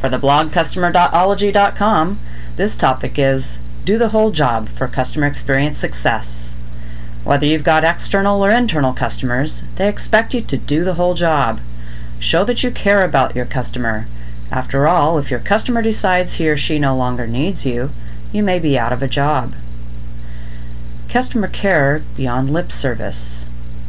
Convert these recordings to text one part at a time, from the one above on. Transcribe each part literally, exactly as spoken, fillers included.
For the blog customer dot ology dot com, this topic is Do the Whole Job for Customer Experience Success. Whether you've got external or internal customers, they expect you to do the whole job. Show that you care about your customer. After all, if your customer decides he or she no longer needs you, you may be out of a job. Customer care beyond lip service.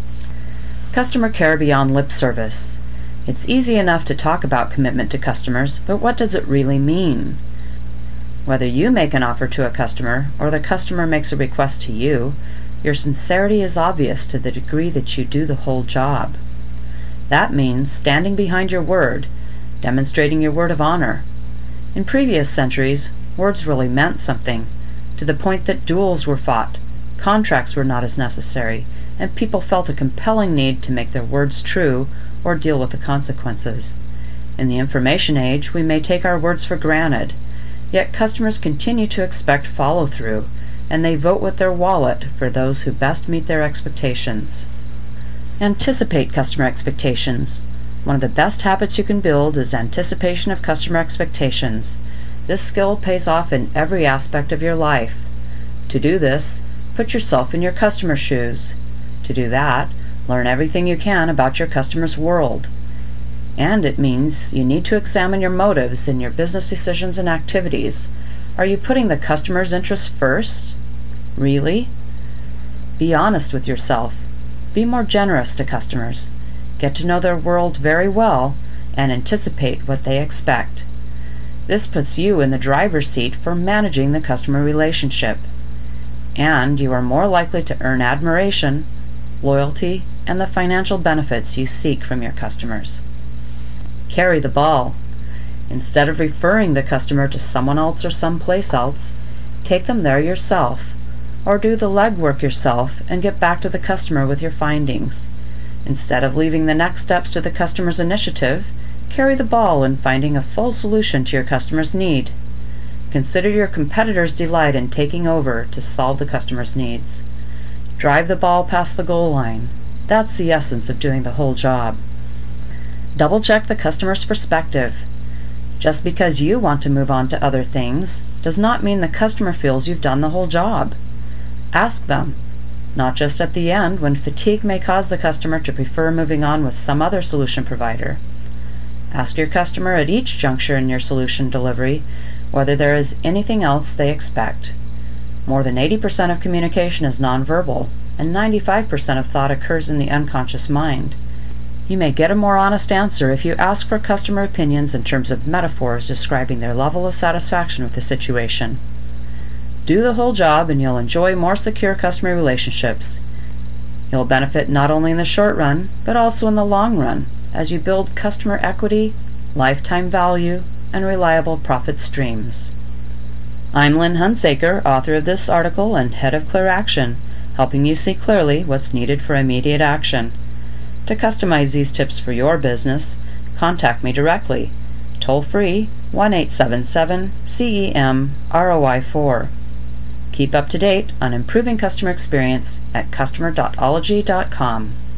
Customer care beyond lip service. It's easy enough to talk about commitment to customers, but what does it really mean? Whether you make an offer to a customer or the customer makes a request to you, your sincerity is obvious to the degree that you do the whole job. That means standing behind your word, demonstrating your word of honor. In previous centuries, words really meant something, to the point that duels were fought, contracts were not as necessary, and people felt a compelling need to make their words true or deal with the consequences. In the information age, we may take our words for granted, yet customers continue to expect follow-through, and they vote with their wallet for those who best meet their expectations. Anticipate customer expectations. One of the best habits you can build is anticipation of customer expectations. This skill pays off in every aspect of your life. To do this, put yourself in your customer's shoes. To do that, learn everything you can about your customer's world. And it means you need to examine your motives in your business decisions and activities. Are you putting the customer's interests first? Really? Be honest with yourself. Be more generous to customers. Get to know their world very well and anticipate what they expect. This puts you in the driver's seat for managing the customer relationship. And you are more likely to earn admiration, loyalty, and the financial benefits you seek from your customers. Carry the ball. Instead of referring the customer to someone else or someplace else, take them there yourself, or do the legwork yourself and get back to the customer with your findings. Instead of leaving the next steps to the customer's initiative, carry the ball in finding a full solution to your customer's need. Consider your competitor's delight in taking over to solve the customer's needs. Drive the ball past the goal line. That's the essence of doing the whole job. Double-check the customer's perspective. Just because you want to move on to other things does not mean the customer feels you've done the whole job. Ask them, not just at the end when fatigue may cause the customer to prefer moving on with some other solution provider. Ask your customer at each juncture in your solution delivery whether there is anything else they expect. More than eighty percent of communication is nonverbal, and ninety-five percent of thought occurs in the unconscious mind. You may get a more honest answer if you ask for customer opinions in terms of metaphors describing their level of satisfaction with the situation. Do the whole job and you'll enjoy more secure customer relationships. You'll benefit not only in the short run, but also in the long run, as you build customer equity, lifetime value, and reliable profit streams. I'm Lynn Hunsaker, author of this article and head of Clear Action, helping you see clearly what's needed for immediate action. To customize these tips for your business, contact me directly, toll-free one eight seven seven C E M R O I four. Keep up to date on improving customer experience at customer dot ology dot com.